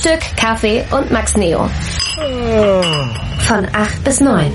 Frühstück, Kaffee und Max Neo. Von 8 bis 9.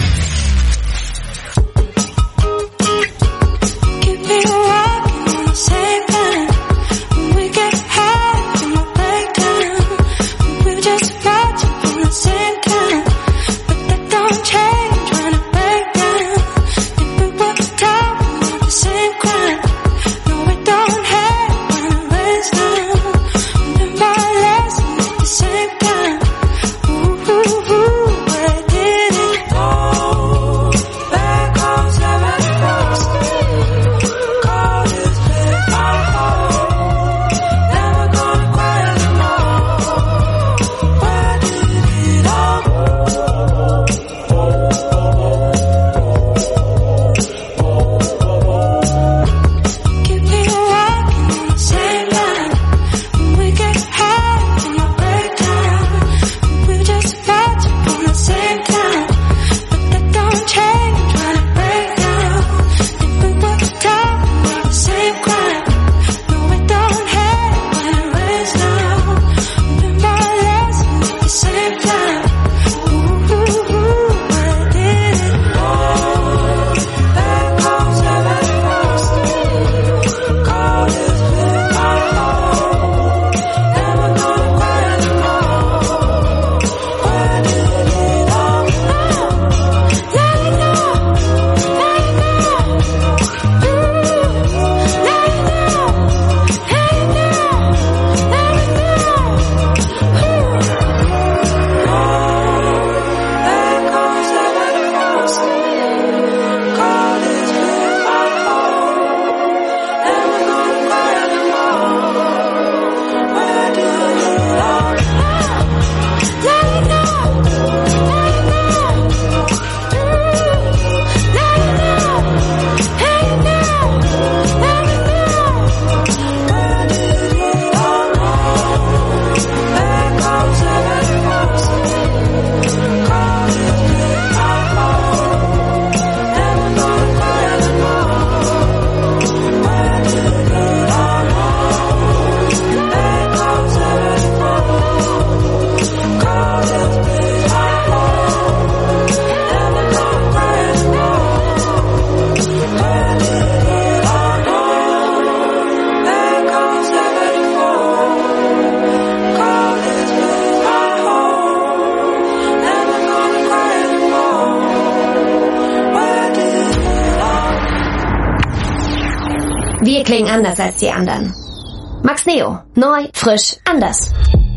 Wir klingen anders als die anderen. Max Neo. Neu, frisch, anders.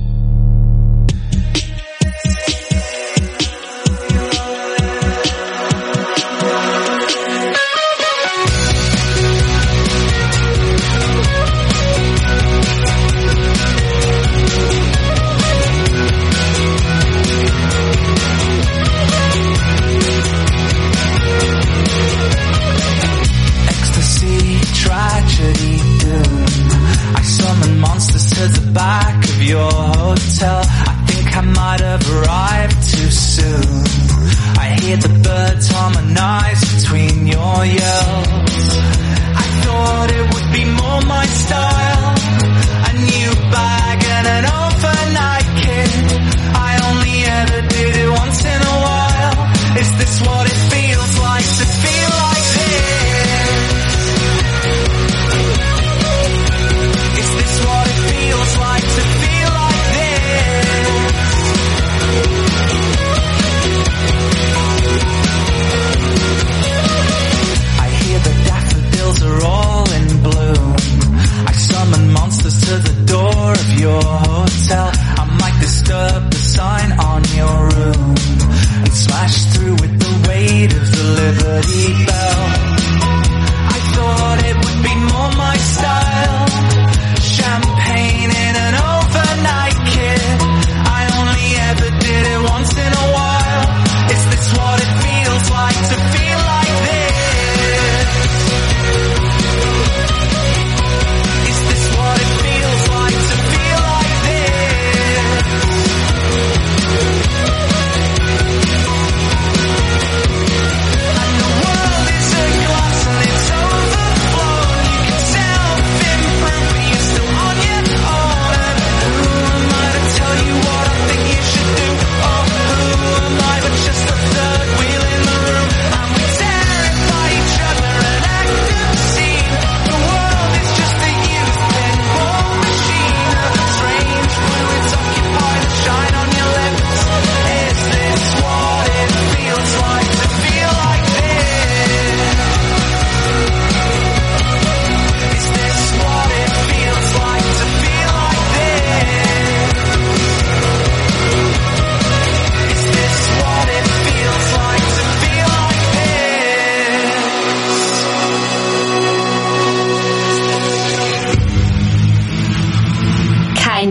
I summon monsters to the back of your hotel. I think I might have arrived too soon. I hear the birds harmonize between your yells. I thought it would be more my style. A new bag and an overnight kit. I only ever did it once in a while. Is this what it feels like to feel like this? Is this what it feels like to feel like this? I hear the daffodils are all in bloom. I summon monsters to the door of your hotel. I might disturb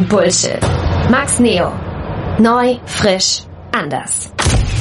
Bullshit. Max Neo. Neu, frisch, anders.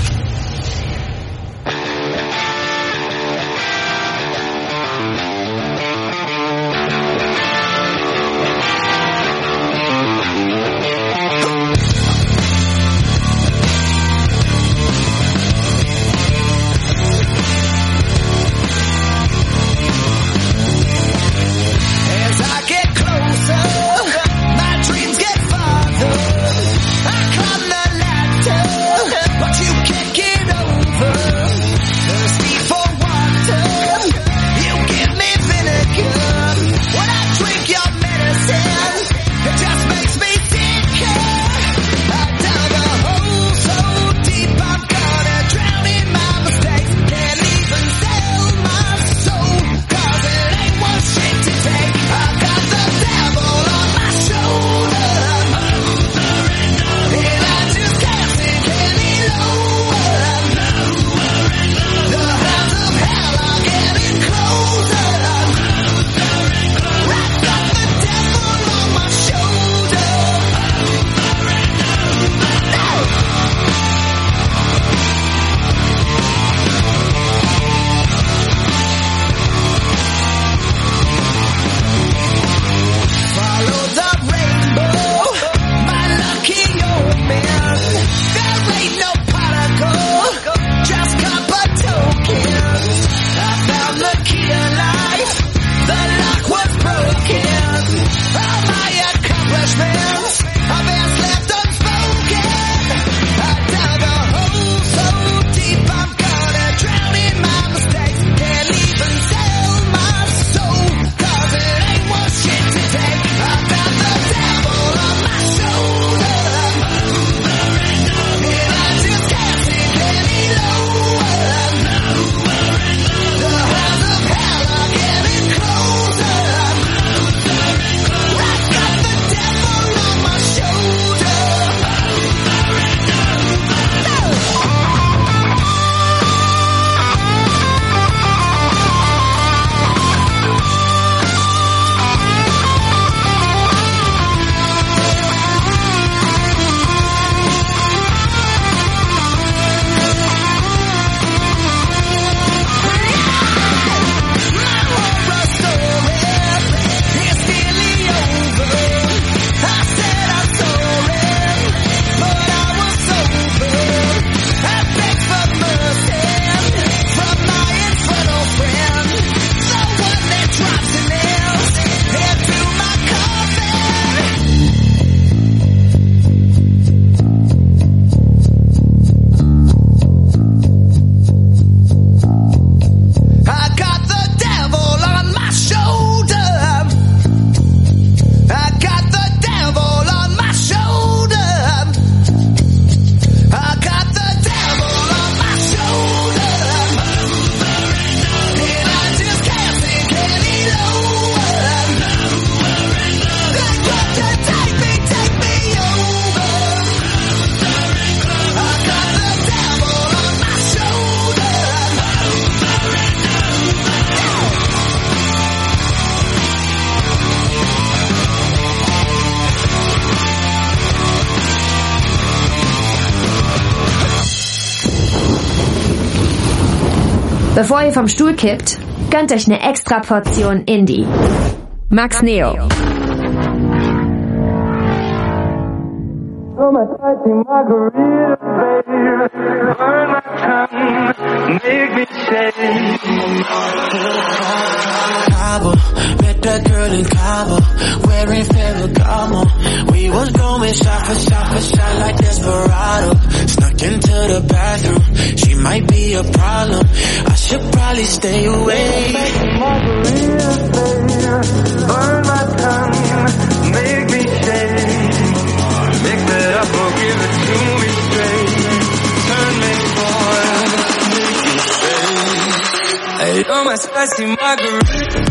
Bevor ihr vom Stuhl kippt, gönnt euch eine extra Portion Indie. Max Neo. Oh, my spicy margarita, baby, burn my tongue, make me shake. Cabo, met that girl in Cabo, wearing Ferragamo. We was going shot for shot for shot like Desperado. Snuck into the bathroom, she might be a problem. I should probably stay away. Margarita, baby, burn my tongue, make me shake. Mix it up or give it to me straight. Turn me on, make me stay. Hey, you're my spicy margarita.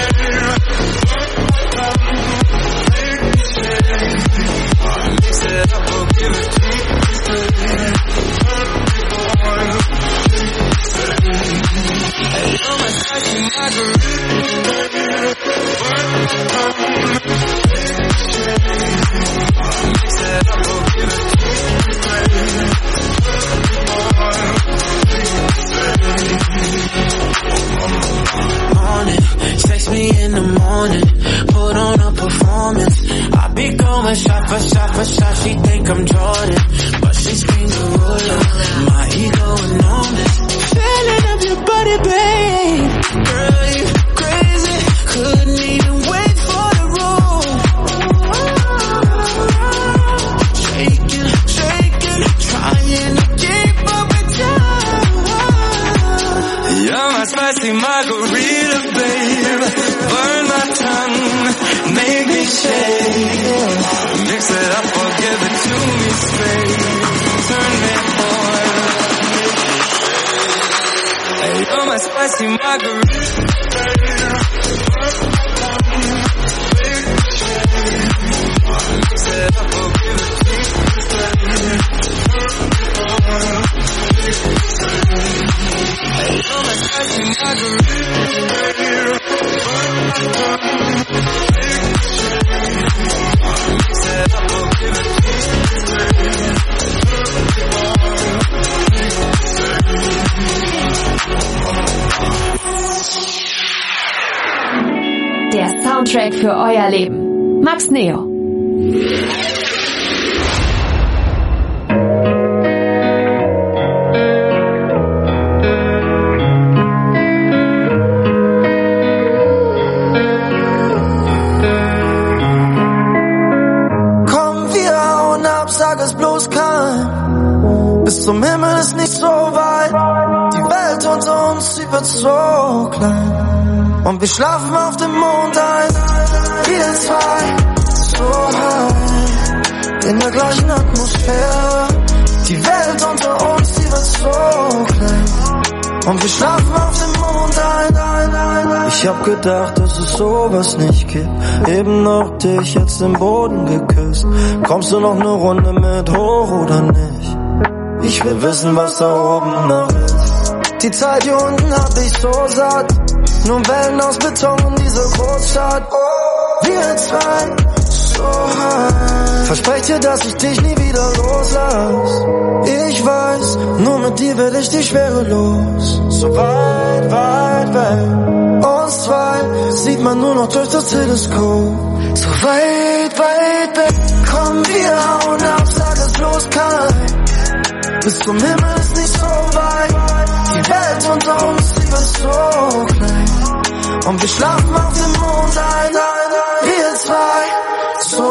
Mix it up or give it to me straight. Hey, you're my spicy margarita. think I'm Jordan, but she screams a ruler. My ego enormous. Feeling up your body, babe. Girl, you crazy. Couldn't even wait for the room. Shaking, shaking, trying to keep up with time. You're my spicy margarita, babe. Burn my tongue, make me shake. Mix it up or give it to me straight. Turn me on. Hey, you're my spicy margarita, babe. Mix it up or give it to me straight. Hey, you're my spicy margarita, babe. Der Soundtrack für euer Leben. Max Neo. Bis zum Himmel ist nicht so weit. Die Welt unter uns, sie wird so klein. Und wir schlafen auf dem Mond ein. Wir zwei, so high. In der gleichen Atmosphäre. Die Welt unter uns, sie wird so klein. Und wir schlafen auf dem Mond ein. Ich hab gedacht, dass es sowas nicht gibt. Eben noch dich jetzt im Boden geküsst. Kommst du noch eine Runde mit hoch oder nicht? Ich will wissen, was da oben noch ist. Die Zeit hier unten hab ich so satt. Nur Wellen aus Beton in dieser Großstadt. Wir zwei, so high. Versprech dir, dass ich dich nie wieder loslass. Ich weiß, nur mit dir werd ich die Schwere los. So weit, weit weg. Uns zwei sieht man nur noch durch das Teleskop. So weit, weit weg. Komm, wir hauen ab, sag es los, kein. Bis zum Himmel ist nicht so weit. Die Welt unter uns, sie wird so klein. Und wir schlafen auf dem Mond ein. Wir zwei, so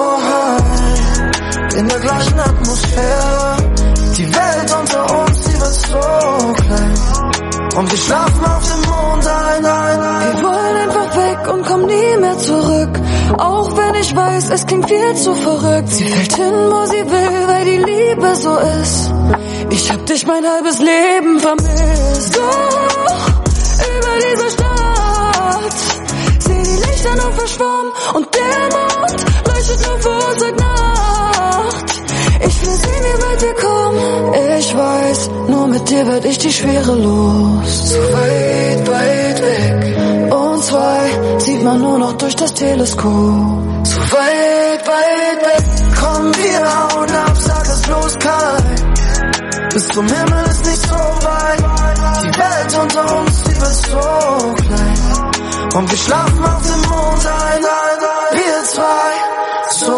high. In der gleichen Atmosphäre. Die Welt unter uns, sie wird so klein. Und wir schlafen auf dem Mond ein. Wir wollen einfach weg und kommen nie mehr zurück. Auch wenn ich weiß, es klingt viel zu verrückt. Sie fällt hin, wo sie will, weil die Liebe so ist. Ich hab dich mein halbes Leben vermisst. Doch, über diese Stadt seh die Lichter nur verschwommen und der Mond leuchtet nur für uns heute Nacht. Ich will sehen, wie weit wir kommen. Ich weiß, nur mit dir werd ich die Schwere los. So weit, weit weg. Uns zwei sieht man nur noch durch das Teleskop. So weit, weit weg. Komm, wir hauen ab, sag es los, kein. Bis zum Himmel ist nicht so weit. Die Welt unter uns, sie wird so klein. Und wir schlafen auf dem Mond ein. Wir zwei, so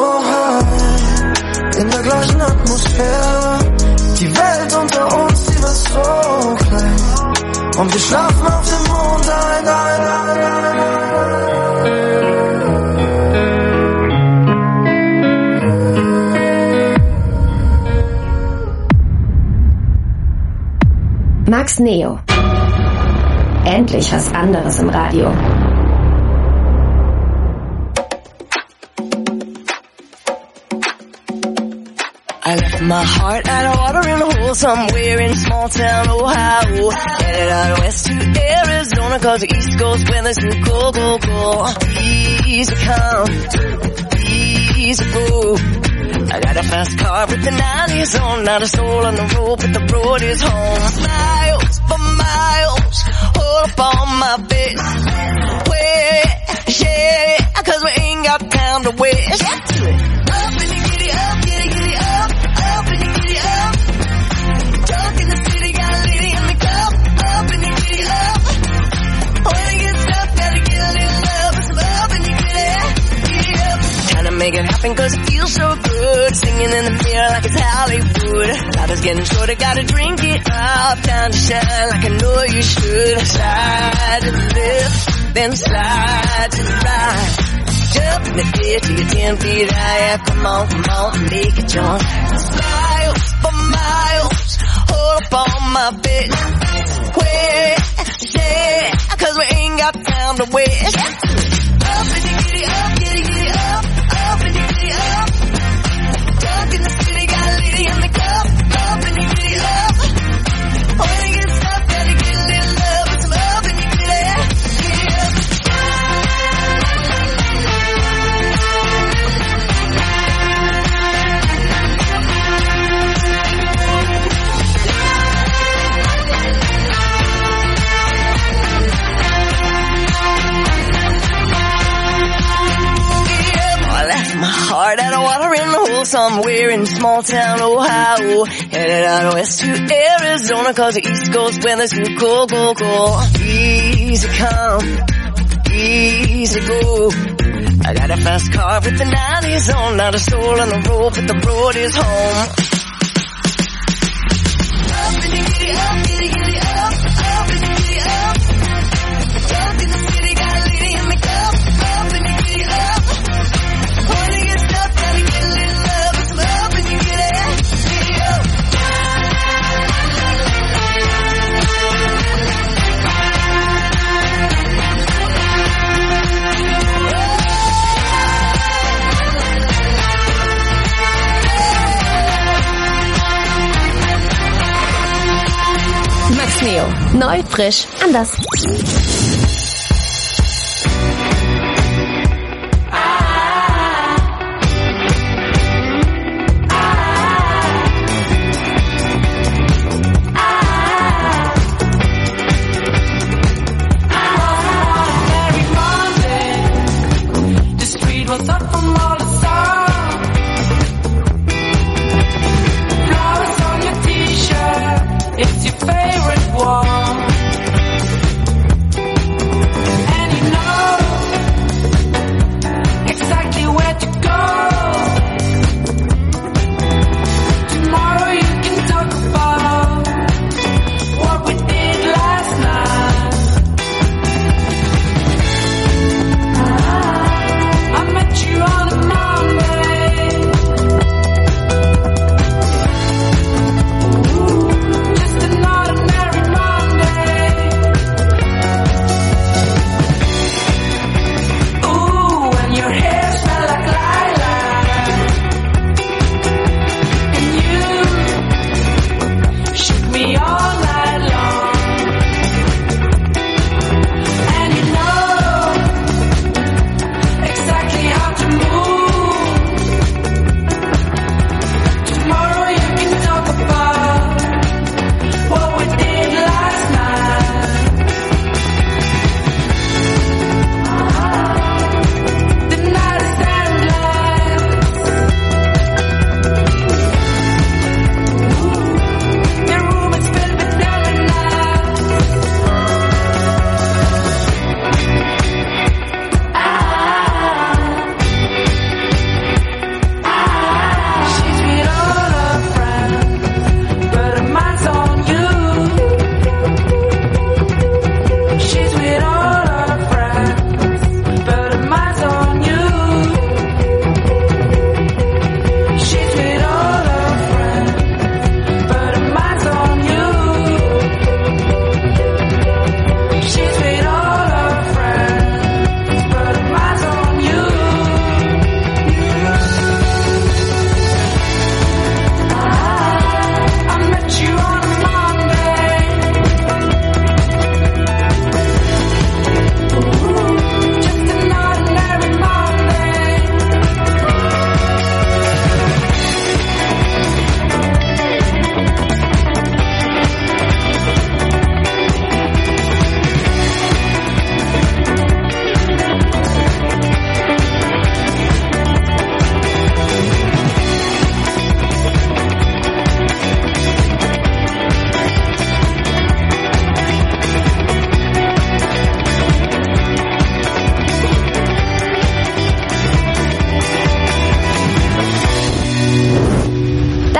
high. In der gleichen Atmosphäre. Die Welt unter uns, sie wird so klein. Und wir schlafen auf dem Mond ein. Max Neo. Endlich was anderes im Radio. I left my heart at a watering hole somewhere in small town Ohio. Headed out west to Arizona, cause the East Coast weather's too cold, cold, cold. Easy come, easy go. I got a fast car with the 90s on, not a soul on the road, but the road is home. Miles for miles, hold up on my face. Wait, yeah, cause we ain't got time to waste. Get to it. Up and you get it up, get it up. Up and you get it up. Talk in the city, got a lady in the cup. Up and you get it up. When it gets tough, gotta get a little love. So up and you get it up. Trying to make it happen cause it feels so good. Singing in the mirror like it's Hollywood. Life is getting shorter, gotta drink it up. Time to shine like I know you should. Slide to the left, then slide to the right. Jump in the air till you're 10 feet high. Come on, make it jump. Miles for miles, hold up on my bed. Where, yeah, cause we ain't got time to waste. Up and you get it up, get it up. Up and you get it up. Dunk in the city, got a lady in the cup. Up and you get it up. When it gets tough, gotta get a little love. With some up and you get it up. My heart out of water in the hole somewhere in small town Ohio. Headed out west to Arizona cause the East Coast weather's too cold, cold, cold. Easy come, easy go. I got a fast car with the 90s on. Not a soul on the road but the road is home. Up and you get it up, get it up. Up and you get it up. Dunk in the city, got a lady in the cup. Up and you get it up. When it gets tough, gotta get a little love. With some up and you get it up. Max Neo. Neu, frisch, anders. It's your favorite one.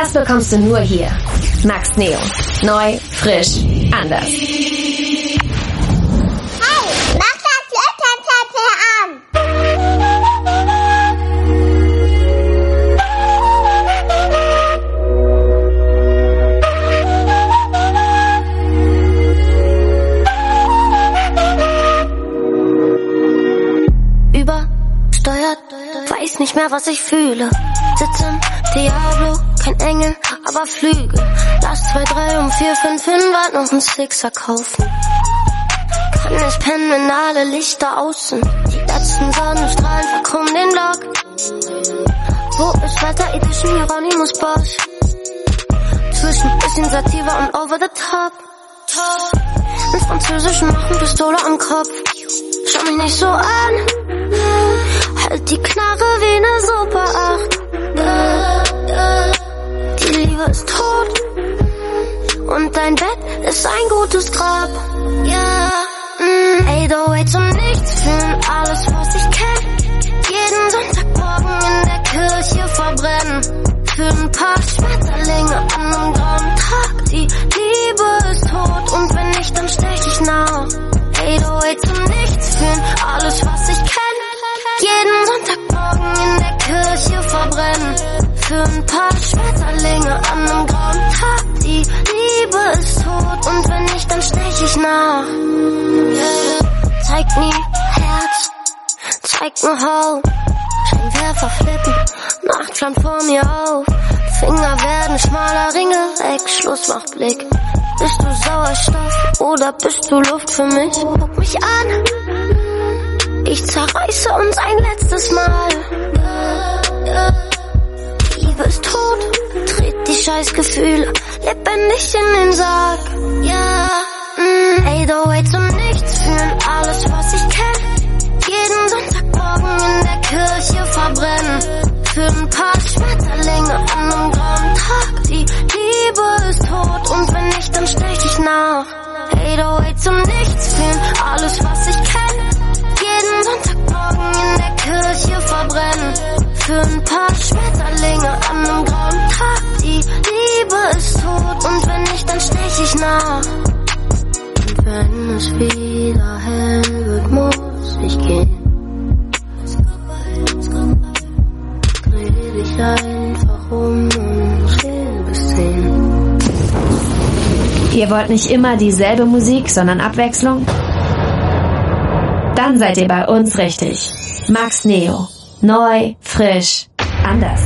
Das bekommst du nur hier. Max Neo. Neu, frisch, anders. Hey, mach das Elternzettel an! Übersteuert, weiß nicht mehr, was ich fühle. Sitz im Diablo, kein Engel, aber Flügel. Lass 2, 3 und 4, 5 hin, wart noch ein Sixer kaufen. Kann nicht pennen, wenn alle Lichter aus sind. Die letzten Sonnenstrahlen verkrummen den Block. Wo ist Wetter Edition, Hieronymus Bosch? Zwischen bisschen Sativa und over the top. Mit französischen machen Pistole am Kopf. Schau mich nicht so an. Halt die Knarre wie ne Super 8. Die Liebe ist tot. Und dein Bett ist ein gutes Grab. Ja, 808 zum Nichts fühlen, alles was ich kenn. Jeden Sonntagmorgen in der Kirche verbrennen. Für ein paar Schmetterlinge an einem grauen Tag. Die Liebe ist tot und wenn nicht, dann stech ich nach. 808 zum Nichts fühlen, alles was ich kenn. Jeden Sonntagmorgen in der Kirche verbrennen. Für ein paar Schmetterlinge an einem grauen Tag. Die Liebe ist tot und wenn nicht, dann stech ich nach. Zeig nie Herz, zeig nur Haut. Scheinwerfer flippen, Nacht flammt vor mir auf. Finger werden schmaler, Ringe weg, Schluss macht Blick. Bist du Sauerstoff oder bist du Luft für mich? Guck mich an, ich zerreiße uns ein letztes Mal. Die Liebe ist tot, dreht die Scheißgefühle lebendig in den Sarg. Ja, 808 zum Nichts fühlen, alles was ich kenn. Jeden Sonntagmorgen in der Kirche verbrennen. Für ein paar Schmetterlinge an einem grauen Tag. Die Liebe ist tot und wenn nicht, dann stech ich nach. 808 zum Nichts fühlen, alles was ich kenn. Jeden Sonntagmorgen in der Kirche verbrennen. Für ein paar Schmetterlinge an einem grauen Tag. Die Liebe ist tot und wenn nicht, dann stech ich nach. Und wenn es wieder hell wird, muss ich gehen. Dreh dich einfach um und zähl bis 10. Ihr wollt nicht immer dieselbe Musik, sondern Abwechslung? Dann seid ihr bei uns richtig. Max Neo. Neu, frisch, anders.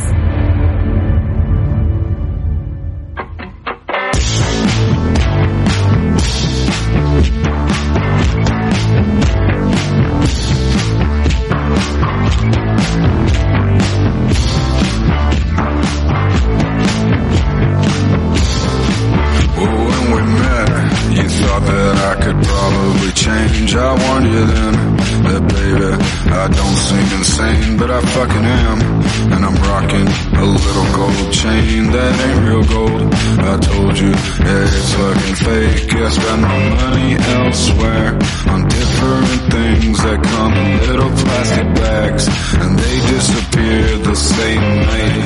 Change, I warned you then that baby, I don't seem insane, but I fucking am. And I'm rocking a little gold chain that ain't real gold. I told you, yeah, it's fucking fake. I spend my money elsewhere on different things that come in little plastic bags, and they disappear the same night.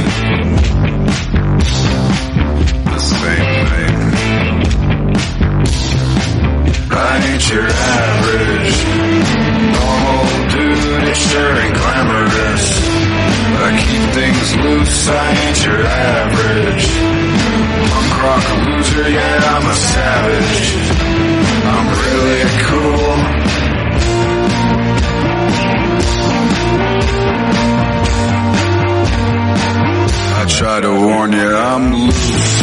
The same night. I ain't your average normal dude, it sure ain't glamorous. I keep things loose, I ain't your average punk rock loser, yeah, I'm a savage. I'm really cool. I try to warn you, I'm loose.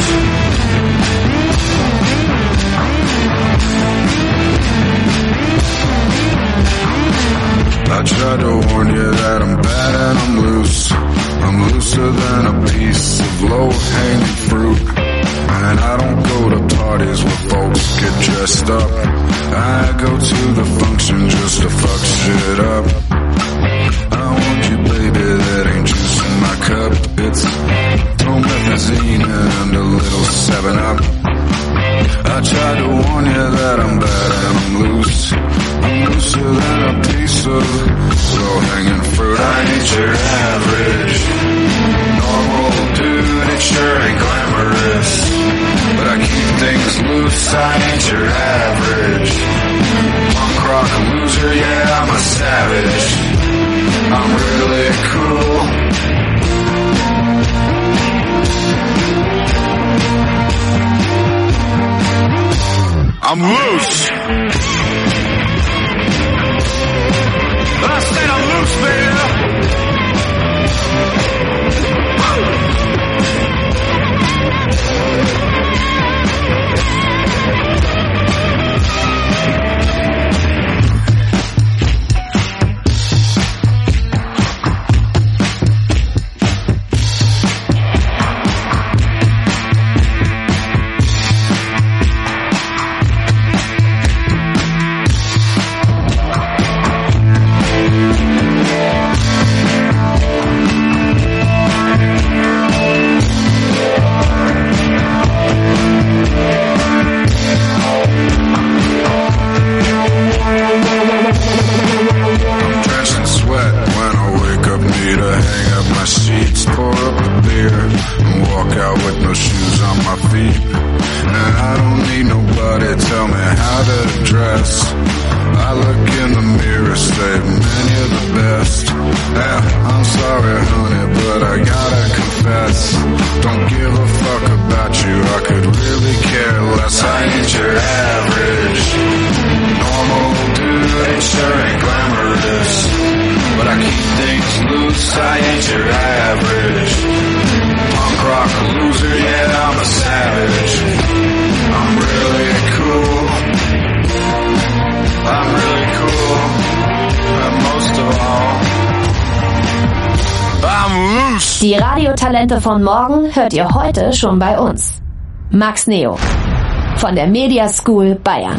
I tried to warn you that I'm bad and I'm loose. I'm looser than a piece of low-hanging fruit. And I don't go to parties where folks get dressed up. I go to the function just to fuck shit up. I want you, baby, that ain't juice in my cup. It's promethazine and a little 7-Up. I tried to warn you that I'm bad and I'm loose. I'm looser than a piece of low-hanging fruit. I ain't your average normal dude, it sure ain't glamorous, but I keep things loose, I ain't your average punk rock loser, yeah, I'm a savage. I'm really cool. I'm loose. I said I'm loose, baby. Die Radiotalente von morgen hört ihr heute schon bei uns. Max Neo von der Media School Bayern.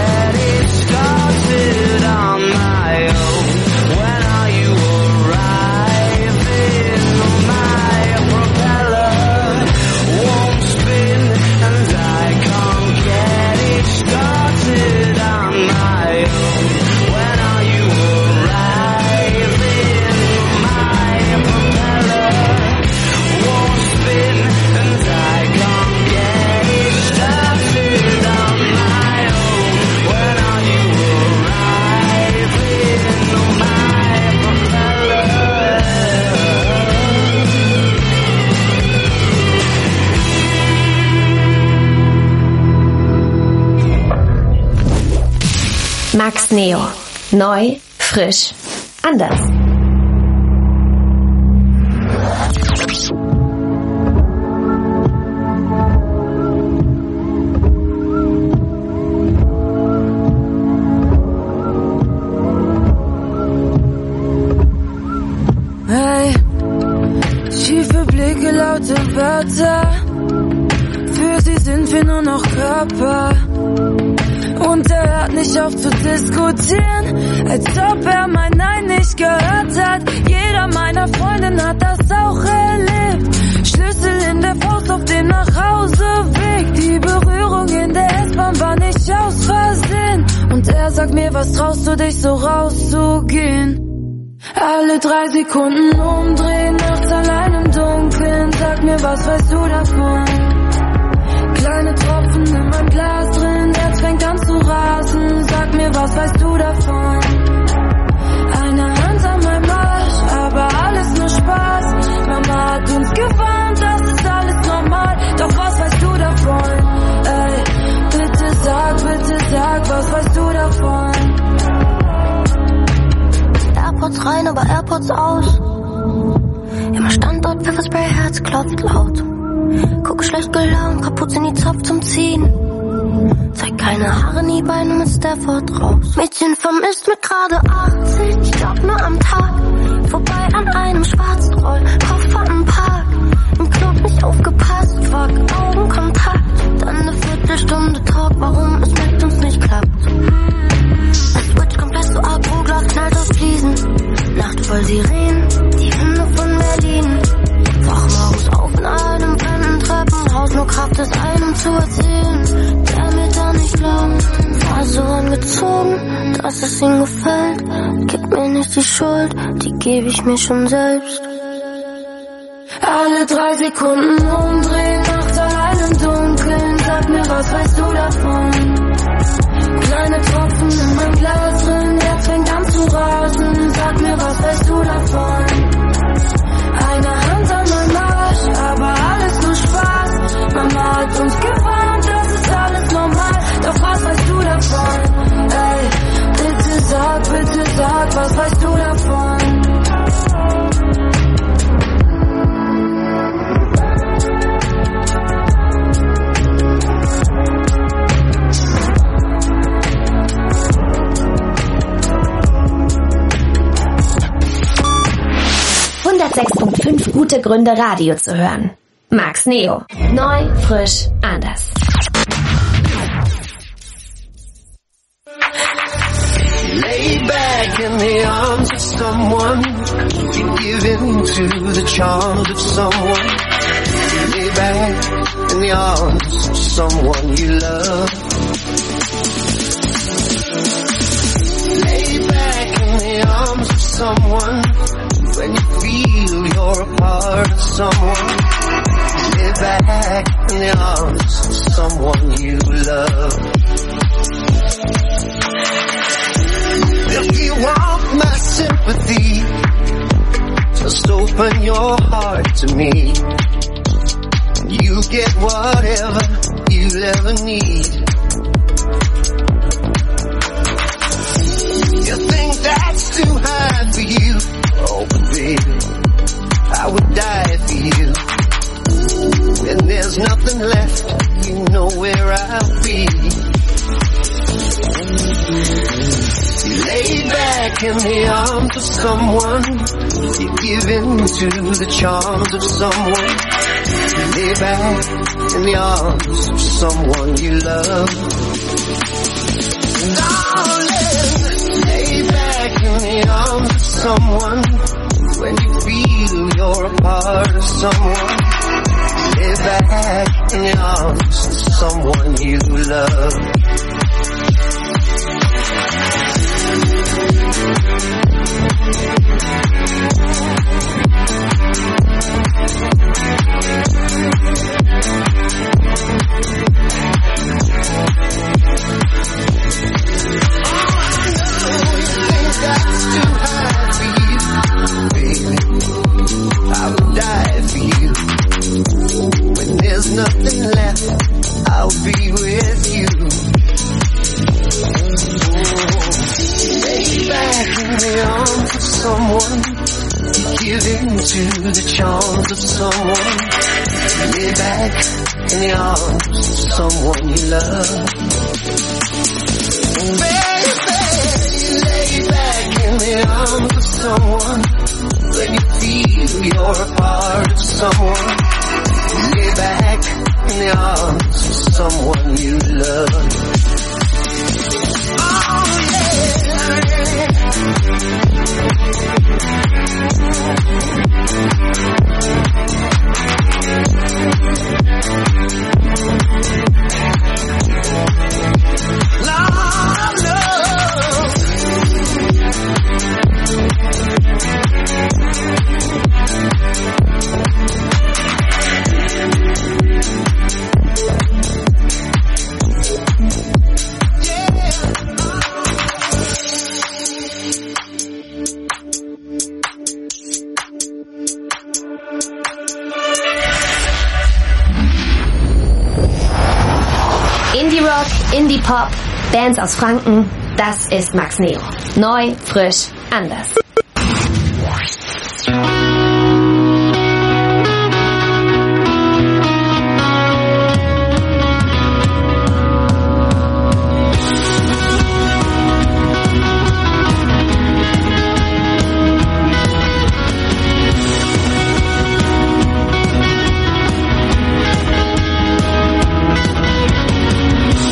When are you around? Max Neo. Neu, frisch, anders. Hey, schiefe Blicke, laute Wörter. Für sie sind wir nur noch Körper. Und er hört nicht auf zu diskutieren, als ob er mein Nein nicht gehört hat. Jeder meiner Freundinnen hat das auch erlebt. Schlüssel in der Faust auf dem Nachhauseweg. Die Berührung in der S-Bahn war nicht aus Versehen. Und er sagt mir, was traust du dich so rauszugehen? Alle 3 Sekunden umdrehen, nachts allein im Dunkeln. Sag mir, was weißt du davon? Kleine Tropfen in meinem Glas drin, Herz fängt an zu rasen. Sag mir, was weißt du davon? Eine Hand an meinem Arsch, aber alles nur Spaß. Mama hat uns gewarnt, das ist alles normal. Doch was weißt du davon? Ey, bitte sag, was weißt du davon? AirPods rein, aber AirPods aus. Immer Standort, Pfefferspray, Herz klopft laut. Gucke schlecht gelaunt, Kapuze in die Zopf zum Ziehen. Zeig keine Haare, nie Beine mit Stafford raus. Mädchen vermisst mit gerade 18, ich glaub nur am Tag. Vorbei an einem schwarzen Roll, Koffer im Park. Im Club nicht aufgepasst, fuck, Augenkontakt. Dann eine Viertelstunde Talk, warum es mit uns nicht klappt. Das Switch komplett zu Agro, Glas knallt auf Fliesen. Nacht voll Sirenen, die Hymne von Berlin. Wach morgens auf in einem brennenden Treppenhaus, nur Kraft es einem zu erzählen, der mir da nicht glaubt. War so angezogen, dass es ihm gefällt. Gib mir nicht die Schuld, die gebe ich mir schon selbst. Alle 3 Sekunden umdrehen, nachts allein im Dunkeln. Sag mir, was weißt du davon? Kleine Tropfen in meinem Glas drin, Herz fängt an zu rasen. Sag mir, was weißt du davon? Eine Hand an meinem Arsch, aber alles nur Spaß. Mama hat uns gewarnt, das ist alles normal. Doch was weißt du davon? Ey, bitte sag, was weißt du davon? 106.5 gute Gründe, Radio zu hören. Max Neo. Neu, frisch, anders. Lay back in the arms of someone. You give in to the charms of someone. Lay back in the arms of someone you love. Lay back in the arms of someone. When you feel you're a part of someone, lay back in the arms of someone you love. If you want my sympathy, just open your heart to me. You get whatever you'll ever need. You think that's too high for you? Oh, but baby, I would die for you. When there's nothing left, you know where I'll be. Lay back in the arms of someone. You give in to the charms of someone. Lay back in the arms of someone you love. Darling, lay back in the arms of someone. When you feel you're a part of someone, lay back in the arms of someone you love. Nothing left, I'll be with you. arms of someone. Lay back in the arms of someone you love. Baby, lay back in the arms of someone. When you feel you're a part of someone. Lay back in the arms of someone you love. Oh Indie-Rock, Indie-Pop, Bands aus Franken, das ist Max Neo. Neu, frisch, anders.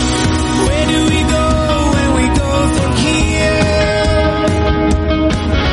where do we go when we go from here?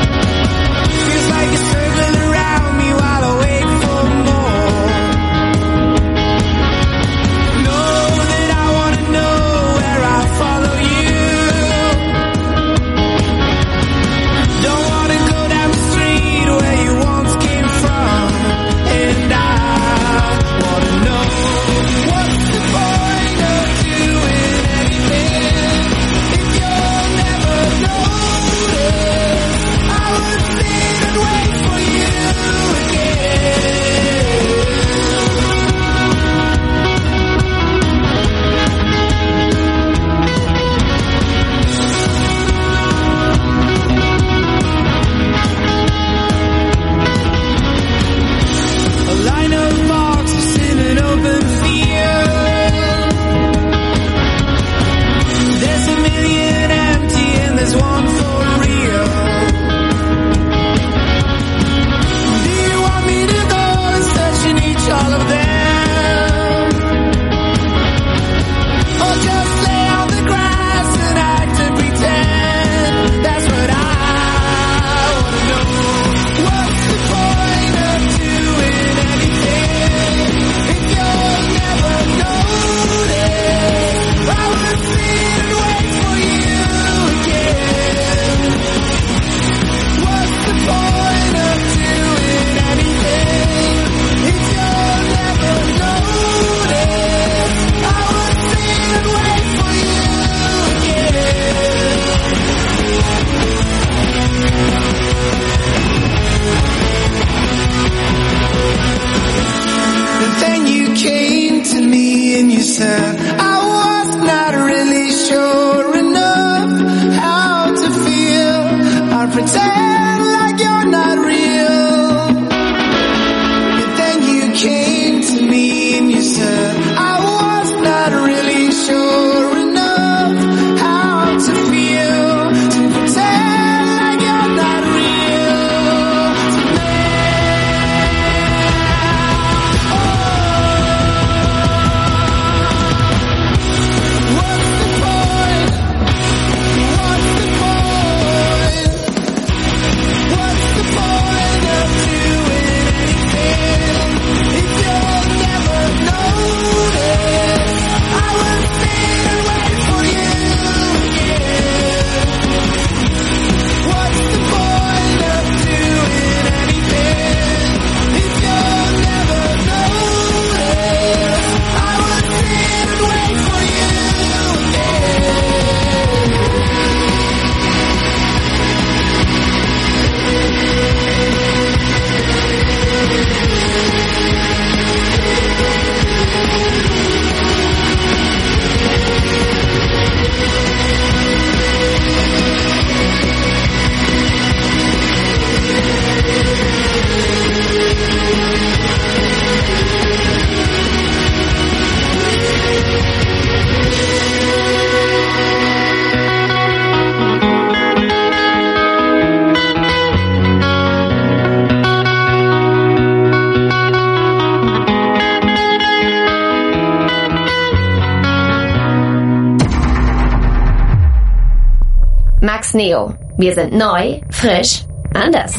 Max Neo. Wir sind neu, frisch, anders.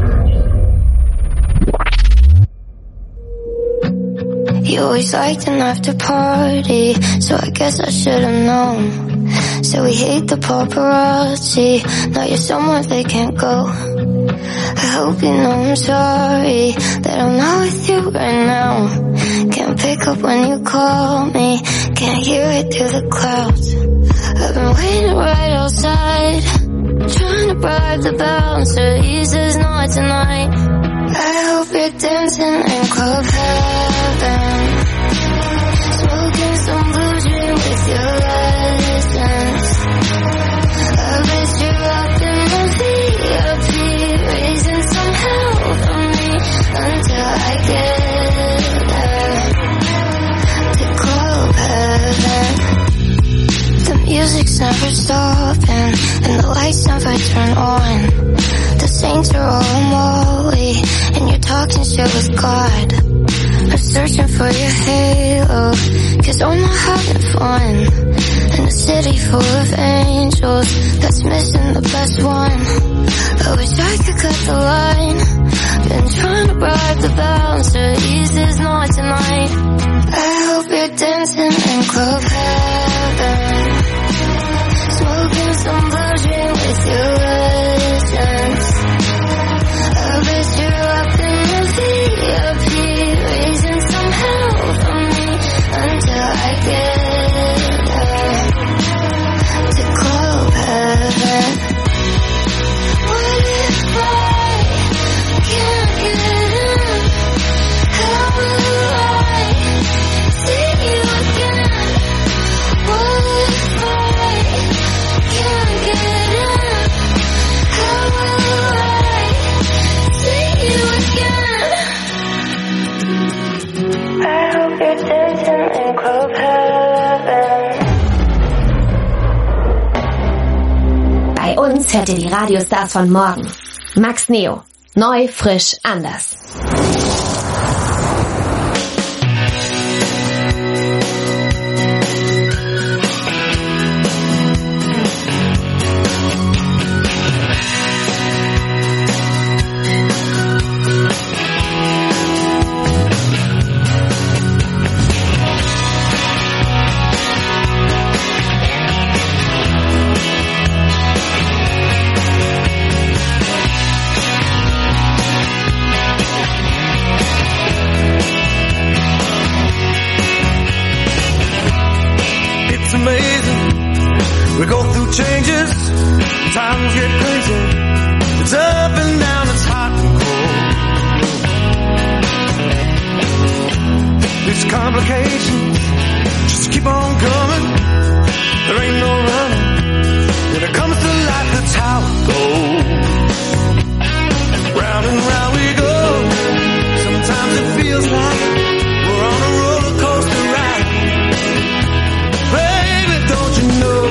You always liked an after party, so I guess I should've known. So we hate the paparazzi, now you're somewhere they can't go. I hope you know I'm sorry that I'm not with you right now. Can't pick up when you call me, can't hear it through the clouds. I've been waiting right outside, trying to bribe the bouncer. He says no tonight. I hope you're dancing in club heaven, smoking some blue dream with your essence. I bet you're up in the VIP, raising some hell for me until I get there to club heaven. The music's never stopping and the lights never turn on. The saints are all Molly and you're talking shit with God. I'm searching for your halo, cause I'm not having fun in a city full of angels that's missing the best one. I wish I could cut the line, been trying to bribe the bouncer. He says no tonight. I hope you're dancing in club heaven, smoking some blue dream with your essence. I bet you're up in the VIP, raising some hell for me until I get there to club heaven. What if I can't get in? How will I see you again? What if I can't get in? How will I see you again? I hope you're dancing in club heaven. Bei uns hört ihr die Radiostars von morgen. Max Neo. Neu, frisch, anders. We go through changes, times get crazy. It's up and down, it's hot and cold. These complications just keep on coming. There ain't no running. When it comes to life, that's how it goes. Round and round we go. Sometimes it feels like we're on a roller coaster ride. Baby, don't you know?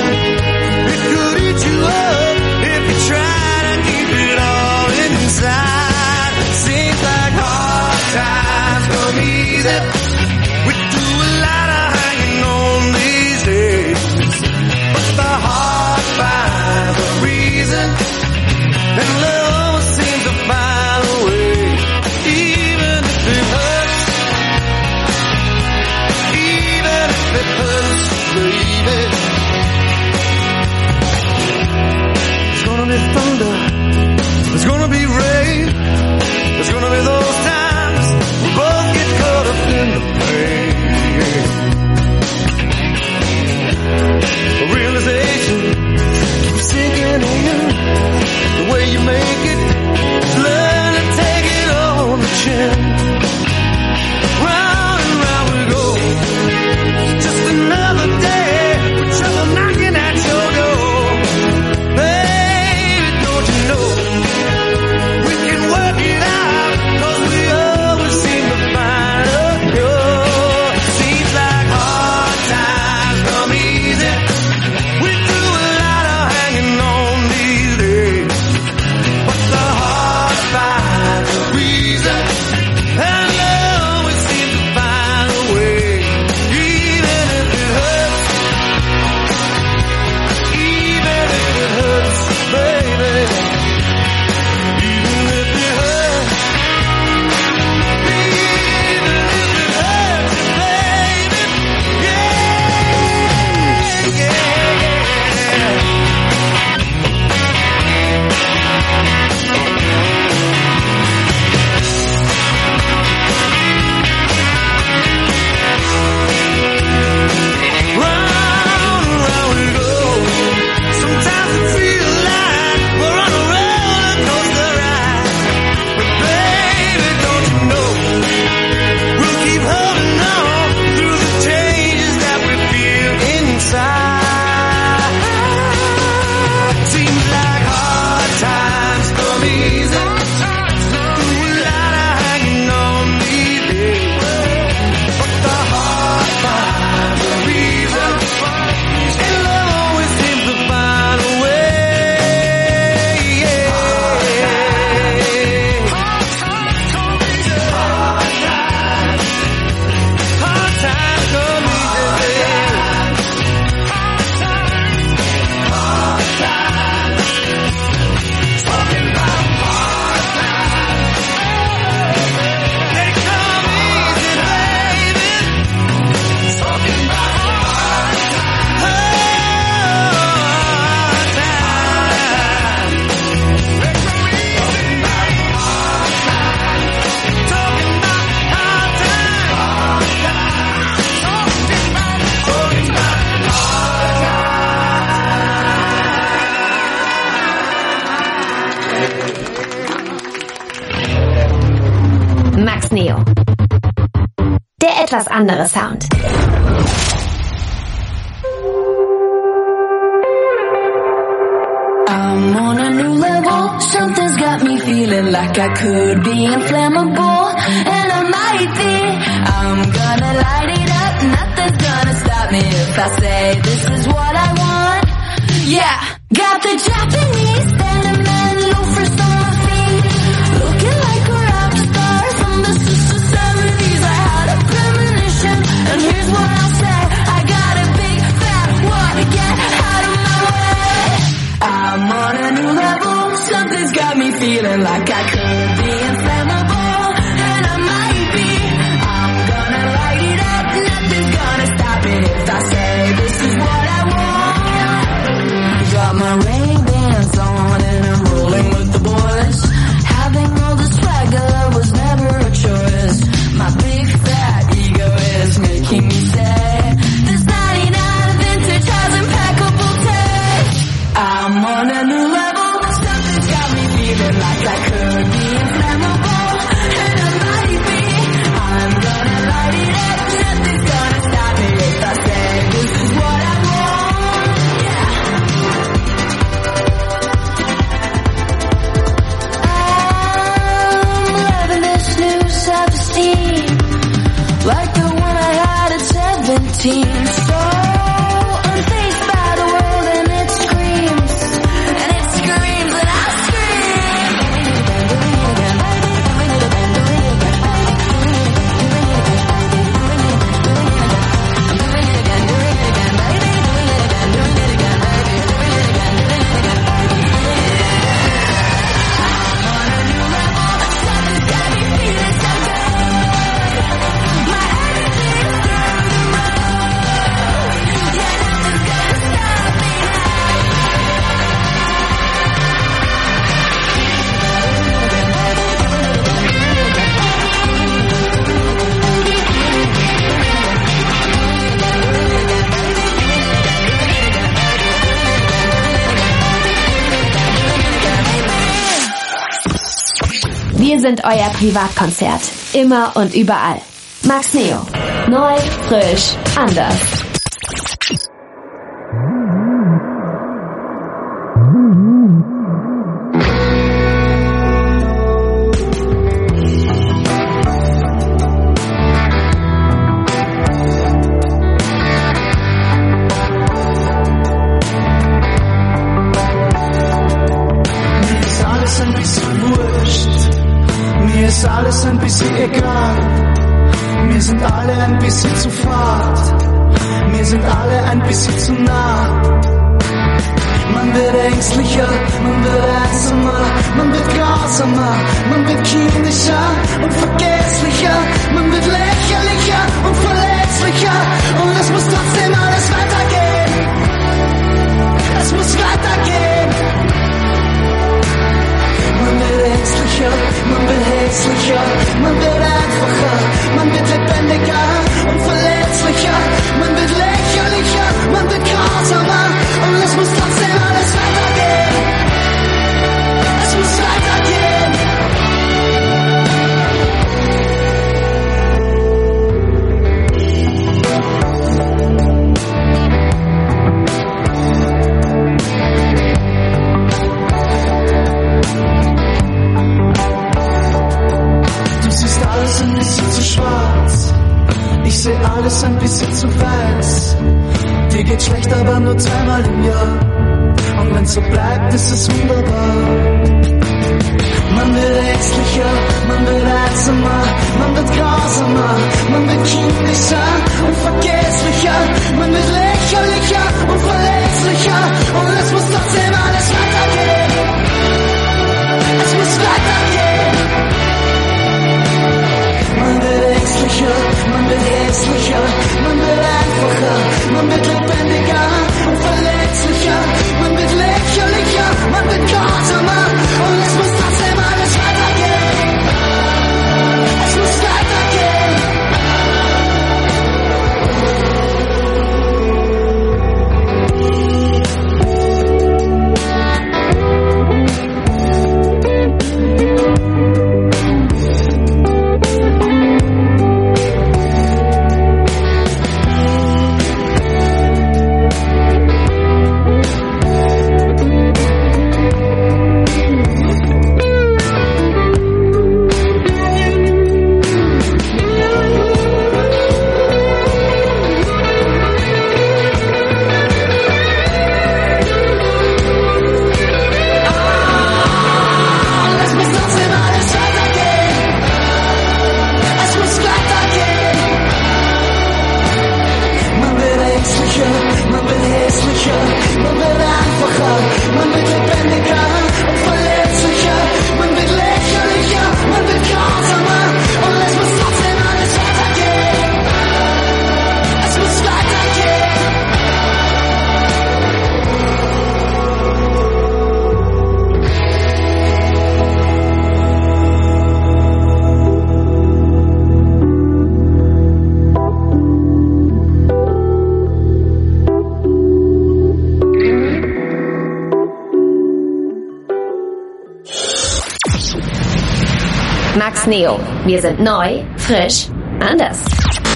You up if you try to keep it all inside. Seems like hard times come easy. We do a lot of hanging on these days, but the heart finds a reason, and love seems to find a way. Even if it hurts, even if it hurts, baby. There's gonna be thunder, there's gonna be rain, there's gonna be those times we both get caught up in the pain. A realization keeps sinking in. The way you make it is learn to take it on the chin. Round and round we go, just another day with trouble knocking at your door. We can work it out, 'cause we always seem to find a cure. Seems like hard times come easy. We do a lot of hanging on these days, but the heart finds a reason, and love etwas andere Sound. I'm on a new level, something's got me feeling like I could be inflammable, and I might be. I'm gonna light it up, nothing's gonna stop me if I say this is what I want. Yeah, got the Japanese Slenderman loafers on my feet, looking like a rock star from the 70s. I had a premonition, and here's what I'll say: I got a big fat what, get out of my way. I'm on a new level, something's got me feeling like I could be inflammable, and I might be. I'm gonna light it up, nothing's gonna stop me if I say this is what I want. Got my Ray-Bans on and I'm rolling with the boys. Having all the swagger was never a choice. My big fat ego is making me say this 99 vintage has impeccable taste. I'm on a new level, something's got me feeling like I could be inflammable, and I might be. I'm gonna light it up, nothing's gonna stop me if I say this is what I want. Yeah. I'm loving this new self-esteem, like the one I had at 17. So unfazed by the world and it screams, and it screams and I scream. Wir sind euer Privatkonzert. Immer und überall. Max Neo. Neu, frisch, anders. Mir ist alles ein bisschen egal. Mir sind alle ein bisschen zu fad. Mir sind alle ein bisschen zu nah. Man wird ängstlicher, man wird einsamer, man wird grausamer, man wird kindischer und vergesslicher, man wird lächerlicher und verletzlicher, und es muss trotzdem alles weitergehen. Es muss weitergehen. Man wird ängstlicher, man wird hässlicher, man wird einfacher, man wird lebendiger und verletzlicher, man wird lächerlicher, man wird grausamer, und es muss trotzdem alles weitergehen. Es muss weitergehen. Ein bisschen zu schwarz, ich seh alles ein bisschen zu weiß. Dir geht schlecht, aber nur zweimal im Jahr, und wenn's so bleibt, ist es wunderbar. Man wird ängstlicher, man wird einsamer, man wird grausamer, man wird kindischer und vergesslicher, man wird lächerlicher und verletzlicher, und es muss trotzdem alles weitergehen. Es muss weitergehen. Man wird ängstlicher, man wird hässlicher, man wird einfacher, man wird lebendiger und verletzlicher, man wird lächerlicher, man wird grausamer, und es muss trotzdem alles weitergehen. Es muss weitergehen. Max Neo. Wir sind neu, frisch, anders.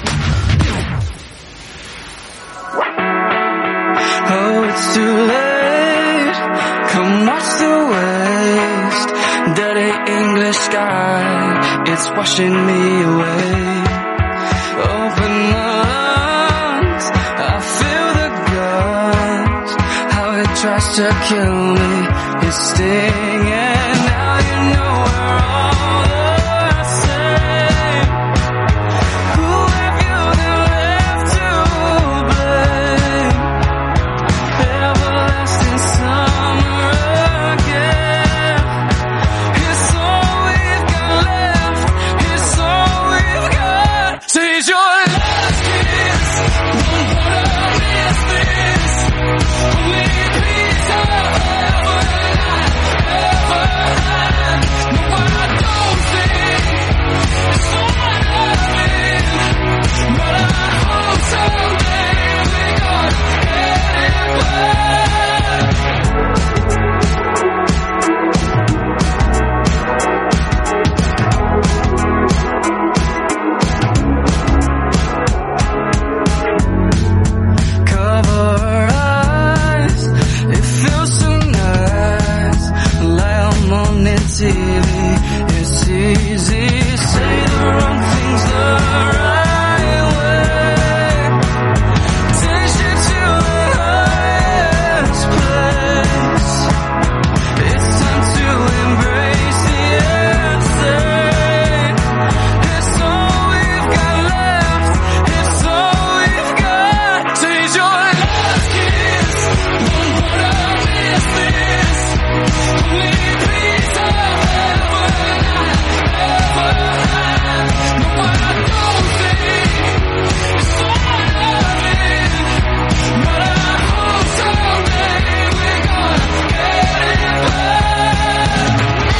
Oh, it's too late. Come watch the waste. Dirty English sky, it's washing me away. Open the lungs, I feel the guns. How it tries to kill me, it's stinging. Now you know we're all the same. Who have you then left to blame? Everlasting summer again. It's all we've got left. It's all we've got. Seize your last kiss. Don't wanna miss this. Only piece of heaven I ever had. No, I don't think it's for my loving, but I hope someday we're gonna get it back. Cover our eyes, it feels so nice. Like I'm on the TV, it's easy. Say the wrong things the right way. Takes you to the highest place. It's time to embrace the insane. It's all we've got left. It's all we've got. Seize your last kiss. Don't wanna miss this. Only piece of heaven I ever had. No, I don't think it's for my loving, but I hope someday we're gonna get it back.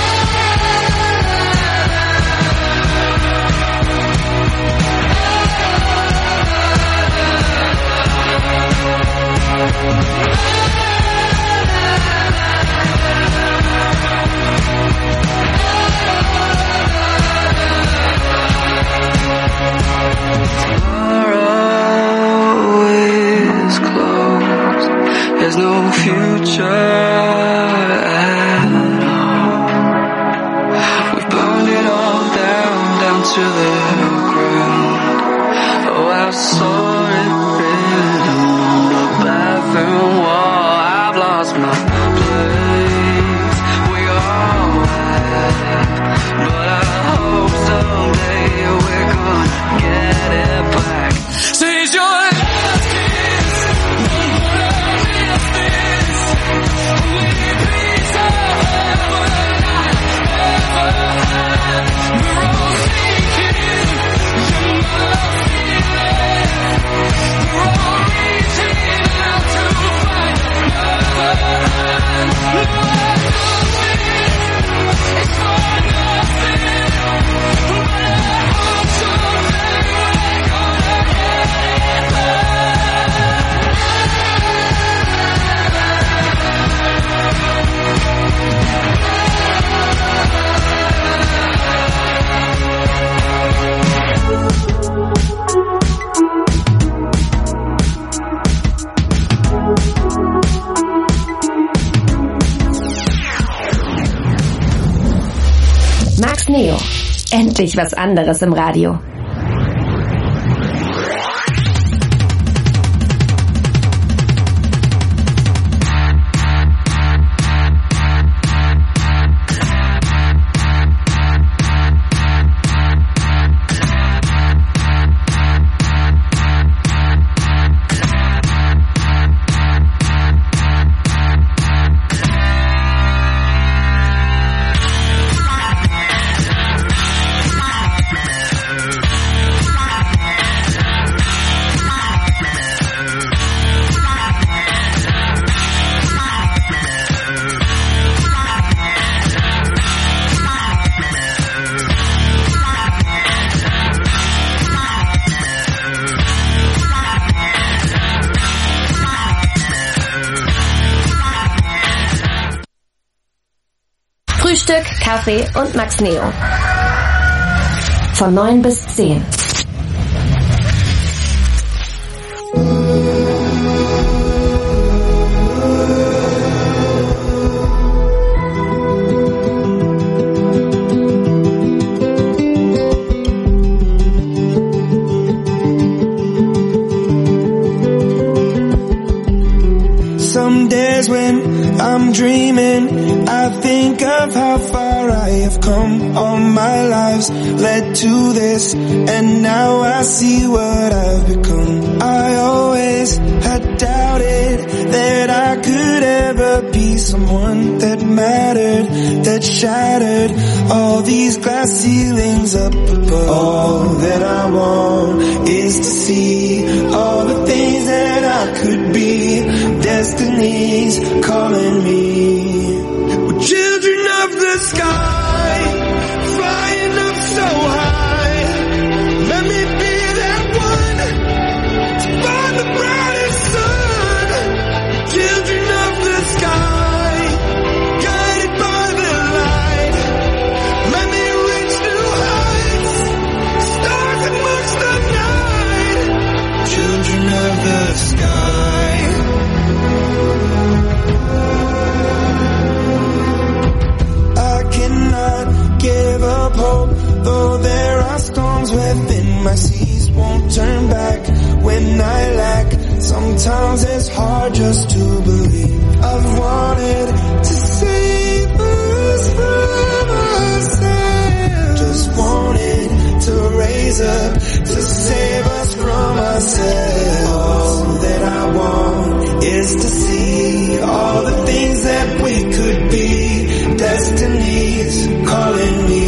Tomorrow is closed. There's no future at all. We've burned it all down to the ground. Oh, I saw it written on the bathroom wall. I've lost my place. We all have, but I hope someday we're gonna get it back. Seize your last kiss. Don't wanna miss this. Only piece of heaven I ever had. We're all sinking. You're my love feeling. We're all reaching out to find another hand. No, I don't think it's for nothing, but I hope someday we're gonna get it back. Max Neo. Endlich was anderes im Radio. Frühstück, Kaffee und Max Neo. von 9 bis 10. Some days when I'm dreaming, I think of how far I have come. All my lives led to this, and now I see what I've become. I always had doubted that I could ever be someone that mattered, that shattered all these glass ceilings up above. All that I want is to see all the things that I could be. Destiny's calling me. We're children of the sky, flying up so high. Let me be that one to find the brightest sun. Children of the sky, guided by the light. Let me reach new heights, stars amongst the night. Children of the sky. Give up hope, though there are storms within my seas. Won't turn back when I lack. Sometimes it's hard just to believe. I've wanted to save us from ourselves. Just wanted to raise up to save us from ourselves. All that I want is to see all the things that we could be. Destiny's calling me.